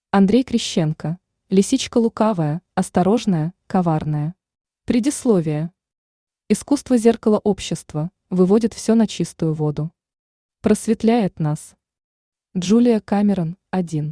Андрей Крещенко. Лисичка лукавая, осторожная, коварная. Предисловие. Искусство зеркала общества выводит все на чистую воду. Просветляет нас. Джулия Камерон, 1.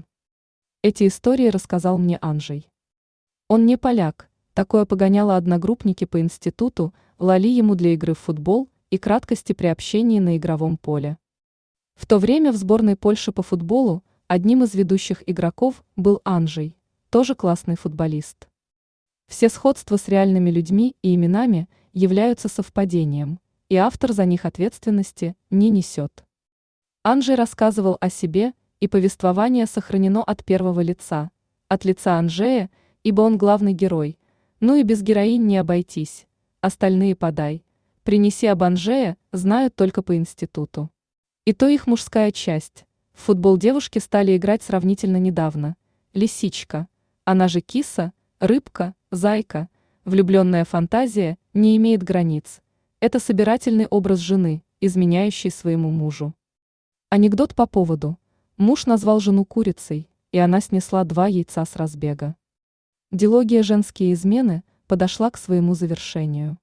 Эти истории рассказал мне Анжей. Он не поляк, такое погоняло одногруппники по институту, лали ему для игры в футбол и краткости при общении на игровом поле. В то время в сборной Польши по футболу одним из ведущих игроков был Анжей, тоже классный футболист. Все сходства с реальными людьми и именами являются совпадением, и автор за них ответственности не несет. Анжей рассказывал о себе, и повествование сохранено от первого лица, от лица Анжея, ибо он главный герой, ну и без героинь не обойтись, остальные подай, принеси об Анжее знают только по институту. И то их мужская часть. В футбол девушки стали играть сравнительно недавно. Лисичка, она же киса, рыбка, зайка, влюбленная фантазия не имеет границ. Это собирательный образ жены, изменяющей своему мужу. Анекдот по поводу. Муж назвал жену курицей, и она снесла 2 яйца с разбега. Дилогия «Женские измены» подошла к своему завершению.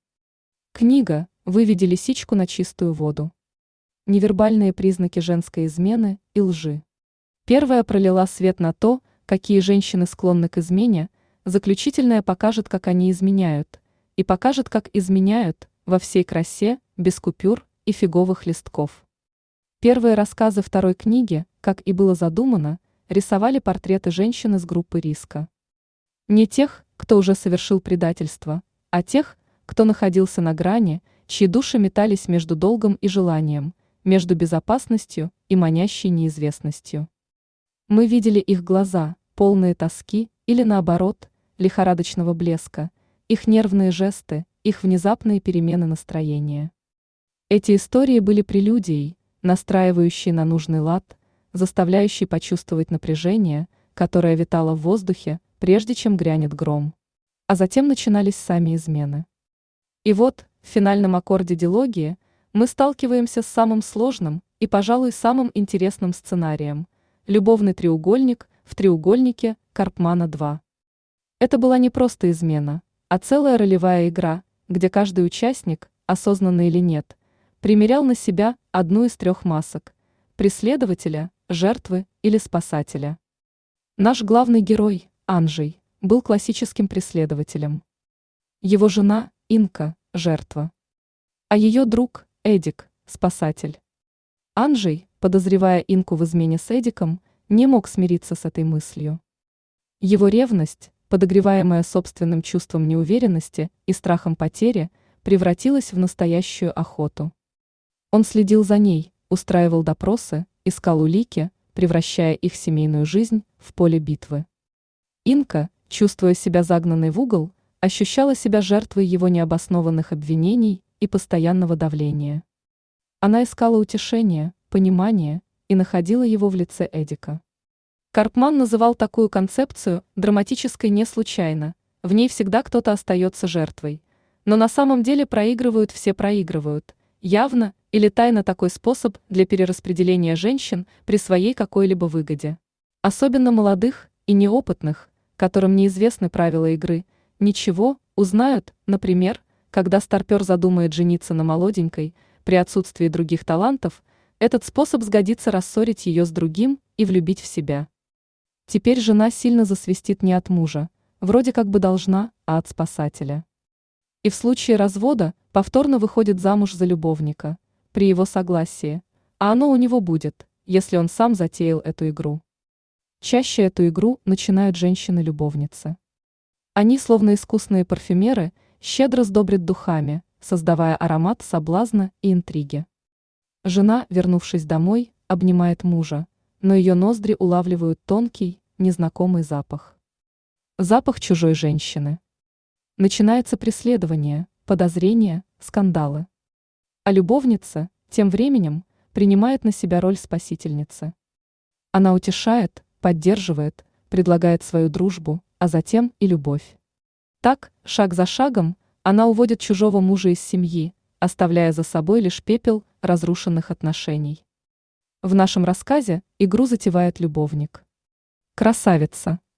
Книга «Выведи лисичку на чистую воду». Невербальные признаки женской измены и лжи. Первая пролила свет на то, какие женщины склонны к измене, заключительная покажет, как они изменяют, и покажет, как изменяют, во всей красе, без купюр и фиговых листков. Первые рассказы второй книги, как и было задумано, рисовали портреты женщин из группы риска. Не тех, кто уже совершил предательство, а тех, кто находился на грани, чьи души метались между долгом и желанием, между безопасностью и манящей неизвестностью. Мы видели их глаза, полные тоски или наоборот, лихорадочного блеска, их нервные жесты, их внезапные перемены настроения. Эти истории были прелюдией, настраивающей на нужный лад, заставляющей почувствовать напряжение, которое витало в воздухе, прежде чем грянет гром. А затем начинались сами измены. И вот, в финальном аккорде дилогии, мы сталкиваемся с самым сложным и, пожалуй, самым интересным сценарием – любовный треугольник в треугольнике Карпмана 2. Это была не просто измена, а целая ролевая игра, где каждый участник, осознанно или нет, примерял на себя одну из 3 масок – преследователя, жертвы или спасателя. Наш главный герой, Анжей, был классическим преследователем. Его жена, Инка, жертва. А ее друг, Эдик, спасатель. Анжей, подозревая Инку в измене с Эдиком, не мог смириться с этой мыслью. Его ревность, подогреваемая собственным чувством неуверенности и страхом потери, превратилась в настоящую охоту. Он следил за ней, устраивал допросы, искал улики, превращая их семейную жизнь в поле битвы. Инка, чувствуя себя загнанной в угол, ощущала себя жертвой его необоснованных обвинений и постоянного давления. Она искала утешения, понимания и находила его в лице Эдика. Карпман называл такую концепцию драматической не случайно, в ней всегда кто-то остается жертвой, но на самом деле все проигрывают, явно или тайно такой способ для перераспределения женщин при своей какой-либо выгоде. Особенно молодых и неопытных, которым неизвестны правила игры, ничего, узнают, например, когда старпер задумает жениться на молоденькой, при отсутствии других талантов, этот способ сгодится рассорить ее с другим и влюбить в себя. Теперь жена сильно засвистит не от мужа, вроде как бы должна, а от спасателя. И в случае развода повторно выходит замуж за любовника, при его согласии, а оно у него будет, если он сам затеял эту игру. Чаще эту игру начинают женщины-любовницы. Они, словно искусные парфюмеры, щедро сдобрят духами, создавая аромат соблазна и интриги. Жена, вернувшись домой, обнимает мужа, но ее ноздри улавливают тонкий, незнакомый запах. Запах чужой женщины. Начинается преследование, подозрения, скандалы. А любовница, тем временем, принимает на себя роль спасительницы. Она утешает, поддерживает, предлагает свою дружбу, а затем и любовь. Так, шаг за шагом, она уводит чужого мужа из семьи, оставляя за собой лишь пепел разрушенных отношений. В нашем рассказе игру затевает любовник. Красавица.